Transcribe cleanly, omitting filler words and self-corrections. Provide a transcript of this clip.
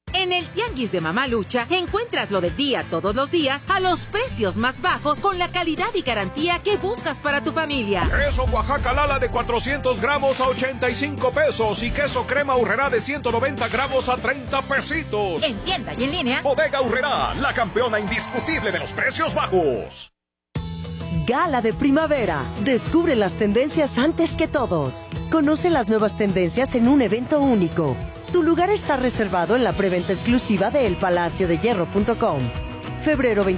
En el Tianguis de Mamalucha encuentras lo del día todos los días a los precios más bajos con la calidad y garantía que buscas para tu familia. Queso Oaxaca Lala de 400 gramos a 85 pesos y queso crema Aurrerá de 190 gramos a 30 pesitos. En tienda y en línea. Bodega Aurrerá, la campeona indiscutible de los precios bajos. Gala de primavera. Descubre las tendencias antes que todos. Conoce las nuevas tendencias en un evento único. Tu lugar está reservado en la preventa exclusiva de elpalaciodehierro.com. Febrero 20